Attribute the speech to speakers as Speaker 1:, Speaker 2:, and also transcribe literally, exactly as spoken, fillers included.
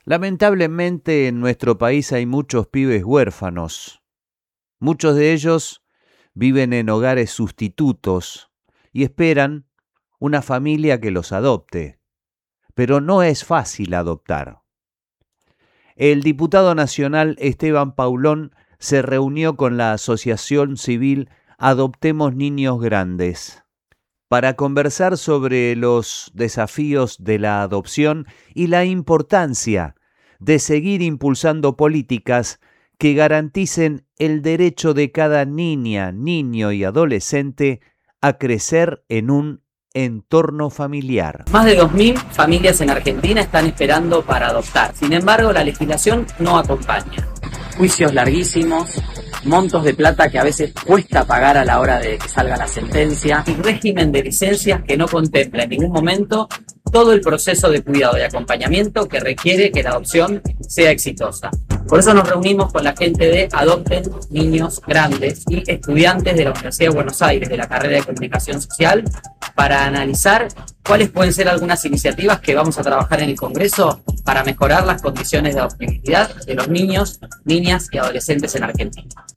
Speaker 1: Lamentablemente en nuestro país hay muchos pibes huérfanos. Muchos de ellos viven en hogares sustitutos y esperan una familia que los adopte. Pero no es fácil adoptar. El diputado nacional Esteban Paulón se reunió con la asociación civil Adoptemos Niños Grandes para conversar sobre los desafíos de la adopción y la importancia de seguir impulsando políticas que garanticen el derecho de cada niña, niño y adolescente a crecer en un entorno familiar.
Speaker 2: Más de dos mil familias en Argentina están esperando para adoptar. Sin embargo, la legislación no acompaña. Juicios larguísimos, montos de plata que a veces cuesta pagar a la hora de que salga la sentencia, y régimen de licencias que no contempla en ningún momento todo el proceso de cuidado y acompañamiento que requiere que la adopción sea exitosa. Por eso nos reunimos con la gente de Adopten Niños Grandes y estudiantes de la Universidad de Buenos Aires de la carrera de Comunicación Social para analizar cuáles pueden ser algunas iniciativas que vamos a trabajar en el Congreso para mejorar las condiciones de adoptabilidad de los niños, niñas y adolescentes en Argentina.